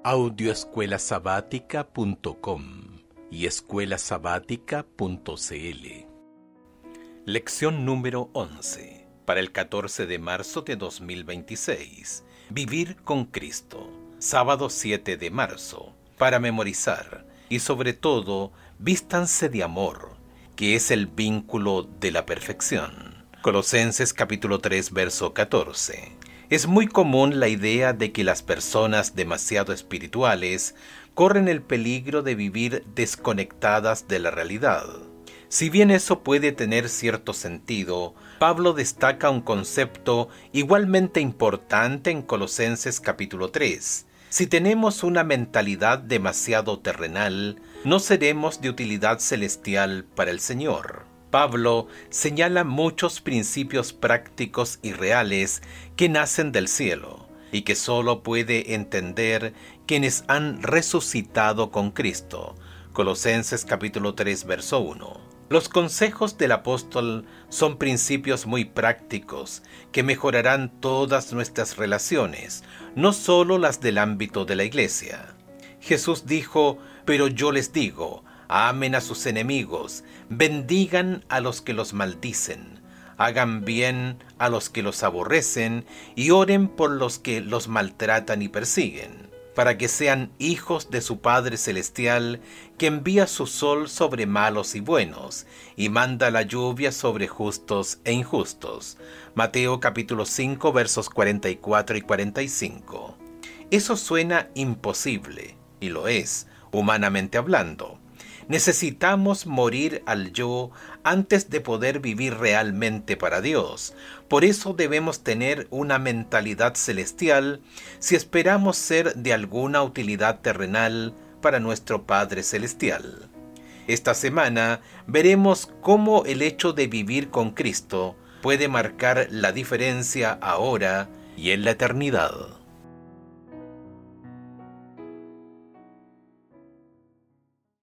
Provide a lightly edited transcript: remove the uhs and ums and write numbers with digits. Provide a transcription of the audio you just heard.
audioescuelasabática.com y escuelasabática.cl. Lección número 11, para el 14 de marzo de 2026. Vivir con Cristo. Sábado 7 de marzo. Para memorizar. Y sobre todo, vístanse de amor, que es el vínculo de la perfección. Colosenses capítulo 3, verso 14. Es muy común la idea de que las personas demasiado espirituales corren el peligro de vivir desconectadas de la realidad. Si bien eso puede tener cierto sentido, Pablo destaca un concepto igualmente importante en Colosenses capítulo 3. Si tenemos una mentalidad demasiado terrenal, no seremos de utilidad celestial para el Señor. Pablo señala muchos principios prácticos y reales que nacen del cielo y que solo puede entender quienes han resucitado con Cristo. Colosenses capítulo 3, verso 1. Los consejos del apóstol son principios muy prácticos que mejorarán todas nuestras relaciones, no solo las del ámbito de la iglesia. Jesús dijo: «Pero yo les digo, amen a sus enemigos, bendigan a los que los maldicen, hagan bien a los que los aborrecen y oren por los que los maltratan y persiguen, para que sean hijos de su Padre Celestial, que envía su sol sobre malos y buenos, y manda la lluvia sobre justos e injustos». Mateo capítulo 5, versos 44 y 45. Eso suena imposible, y lo es, humanamente hablando. Necesitamos morir al yo antes de poder vivir realmente para Dios. Por eso debemos tener una mentalidad celestial si esperamos ser de alguna utilidad terrenal para nuestro Padre Celestial. Esta semana veremos cómo el hecho de vivir con Cristo puede marcar la diferencia ahora y en la eternidad.